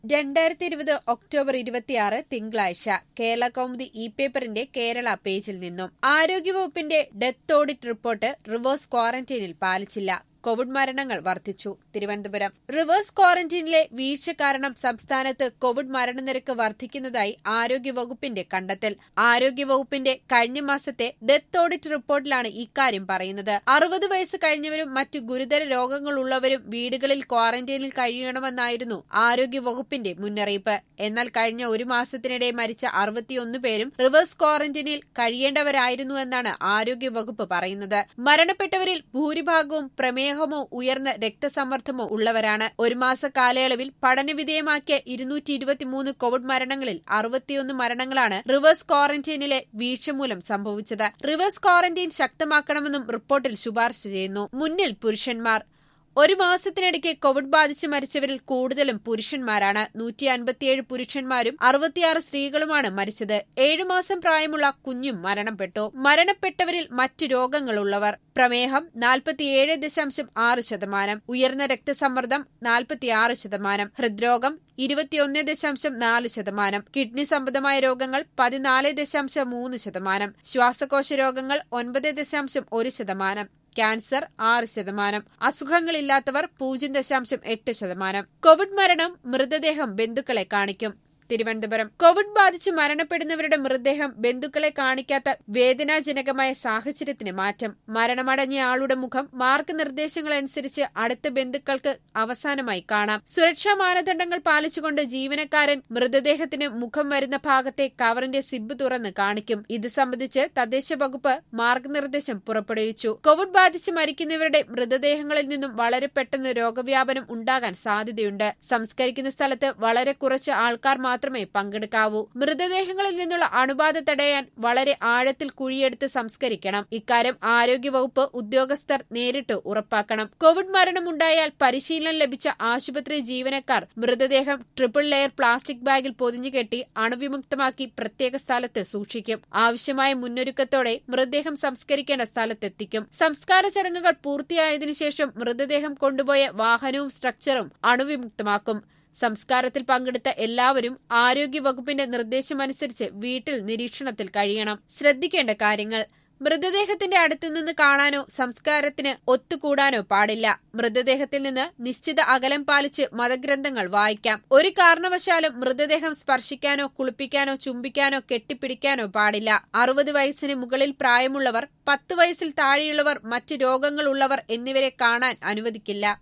2020 October 26 തിങ്കളാഴ്ച കേരള കൗമുദി പേപ്പറിന്റെ കേരള പേജിൽ നിന്നും ആരോഗ്യവകുപ്പിന്റെ ഡെത്ത് ഓഡിറ്റ് റിപ്പോർട്ട് റിവേഴ്സ് ക്വാറന്റൈനിൽ പാലിച്ചില്ല. കോവിഡ് മരണങ്ങൾ വർദ്ധിച്ചു. തിരുവനന്തപുരം റിവേഴ്സ് ക്വാറന്റൈനിലെ വീഴ്ച കാരണം സംസ്ഥാനത്ത് കോവിഡ് മരണനിരക്ക് വർദ്ധിക്കുന്നതായി ആരോഗ്യവകുപ്പിന്റെ കണ്ടെത്തൽ. ആരോഗ്യവകുപ്പിന്റെ കഴിഞ്ഞ മാസത്തെ ഡെത്ത് ഓഡിറ്റ് റിപ്പോർട്ടിലാണ് ഇക്കാര്യം പറയുന്നത്. 60 വയസ്സ് കഴിഞ്ഞവരും മറ്റു ഗുരുതര രോഗങ്ങളുള്ളവരും വീടുകളിൽ ക്വാറന്റൈനിൽ കഴിയണമെന്നായിരുന്നു ആരോഗ്യവകുപ്പിന്റെ മുന്നറിയിപ്പ്. എന്നാൽ കഴിഞ്ഞ ഒരു മാസത്തിനിടെ മരിച്ച 61 പേരും റിവേഴ്സ് ക്വാറന്റൈനിൽ കഴിയേണ്ടവരായിരുന്നുവെന്നാണ് ആരോഗ്യവകുപ്പ് പറയുന്നത്. മരണപ്പെട്ടവരിൽ ഭൂരിഭാഗവും പ്രമേഹമോ ഉയർന്ന രക്തസമ്മർദ്ദമോ ഉള്ളവരാണ്. ഒരു മാസ കാലയളവിൽ പഠനവിധേയമാക്കിയ 223 കോവിഡ് മരണങ്ങളിൽ 61 മരണങ്ങളാണ് റിവേഴ്സ് ക്വാറന്റൈനിലെ വീഴ്ച മൂലം സംഭവിച്ചത്. റിവേഴ്സ് ക്വാറന്റൈൻ ശക്തമാക്കണമെന്നും റിപ്പോർട്ടിൽ ശുപാർശ ചെയ്യുന്നു. മുന്നിൽ പുരുഷന്മാർ. ഒരു മാസത്തിനിടയ്ക്ക് കോവിഡ് ബാധിച്ച് മരിച്ചവരിൽ കൂടുതലും പുരുഷന്മാരാണ്. 157 പുരുഷന്മാരും 66 സ്ത്രീകളുമാണ് മരിച്ചത്. 7 മാസം പ്രായമുള്ള കുഞ്ഞും മരണപ്പെട്ടു. മരണപ്പെട്ടവരിൽ മറ്റു രോഗങ്ങളുള്ളവർ: പ്രമേഹം 47.6%, ഉയർന്ന രക്തസമ്മർദ്ദം 46%, ഹൃദ്രോഗം 21.4%, കിഡ്നി സംബന്ധമായ രോഗങ്ങൾ 14.3%, ശ്വാസകോശ രോഗങ്ങൾ 9.1%, ക്യാൻസർ 6%, അസുഖങ്ങളില്ലാത്തവർ 0.8%. കോവിഡ് മരണം മൃതദേഹം ബന്ധുക്കളെ കാണിക്കും. തിരുവനന്തപുരം കോവിഡ് ബാധിച്ച് മരണപ്പെടുന്നവരുടെ മൃതദേഹം ബന്ധുക്കളെ കാണിക്കാത്ത വേദനാജനകമായ സാഹചര്യത്തിന് മാറ്റം. മരണമടഞ്ഞ ആളുടെ മുഖം മാർഗനിർദ്ദേശങ്ങളനുസരിച്ച് അടുത്ത ബന്ധുക്കൾക്ക് അവസാനമായി കാണാം. സുരക്ഷാ മാനദണ്ഡങ്ങൾ പാലിച്ചുകൊണ്ട് ജീവനക്കാരൻ മൃതദേഹത്തിന് മുഖം വരുന്ന ഭാഗത്തെ കവറിന്റെ സിബ് തുറന്ന് കാണിക്കും. ഇത് സംബന്ധിച്ച് തദ്ദേശ വകുപ്പ് മാർഗനിർദ്ദേശം പുറപ്പെടുവിച്ചു. കോവിഡ് ബാധിച്ച് മരിക്കുന്നവരുടെ മൃതദേഹങ്ങളിൽ നിന്നും വളരെ പെട്ടെന്ന് രോഗവ്യാപനം ഉണ്ടാകാൻ സാധ്യതയുണ്ട്. സംസ്കരിക്കുന്ന സ്ഥലത്ത് വളരെ കുറച്ച് ആൾക്കാർ മാത്രമേ പങ്കെടുക്കാവൂ. മൃതദേഹങ്ങളിൽ നിന്നുള്ള അണുബാധ തടയാൻ വളരെ ആഴത്തിൽ കുഴിയെടുത്ത് സംസ്കരിക്കണം. ഇക്കാര്യം ആരോഗ്യവകുപ്പ് ഉദ്യോഗസ്ഥർ നേരിട്ട് ഉറപ്പാക്കണം. കോവിഡ് മരണമുണ്ടായാൽ പരിശീലനം ലഭിച്ച ആശുപത്രി ജീവനക്കാർ മൃതദേഹം ട്രിപ്പിൾ ലെയർ പ്ലാസ്റ്റിക് ബാഗിൽ പൊതിഞ്ഞുകെട്ടി അണുവിമുക്തമാക്കി പ്രത്യേക സ്ഥലത്ത് സൂക്ഷിക്കും. ആവശ്യമായ മുന്നൊരുക്കത്തോടെ മൃതദേഹം സംസ്കരിക്കേണ്ട സ്ഥലത്തെത്തിക്കും. സംസ്കാര ചടങ്ങുകൾ പൂർത്തിയായതിനു ശേഷം മൃതദേഹം കൊണ്ടുപോയ വാഹനവും സ്ട്രക്ചറും അണുവിമുക്തമാക്കും. സംസ്കാരത്തിൽ പങ്കെടുത്ത എല്ലാവരും ആരോഗ്യവകുപ്പിന്റെ നിർദ്ദേശമനുസരിച്ച് വീട്ടിൽ നിരീക്ഷണത്തിൽ കഴിയണം. ശ്രദ്ധിക്കേണ്ട കാര്യങ്ങൾ: മൃതദേഹത്തിന്റെ അടുത്തുനിന്ന് കാണാനോ സംസ്കാരത്തിന് ഒത്തുകൂടാനോ പാടില്ല. മൃതദേഹത്തിൽ നിന്ന് നിശ്ചിത അകലം പാലിച്ച് മതഗ്രന്ഥങ്ങൾ വായിക്കാം. ഒരു കാരണവശാലും മൃതദേഹം സ്പർശിക്കാനോ കുളിപ്പിക്കാനോ ചുംബിക്കാനോ കെട്ടിപ്പിടിക്കാനോ പാടില്ല. 60 വയസ്സിന് മുകളിൽ പ്രായമുള്ളവർ, 10 വയസ്സിൽ താഴെയുള്ളവർ, മറ്റ് രോഗങ്ങളുള്ളവർ എന്നിവരെ കാണാൻ അനുവദിക്കില്ല.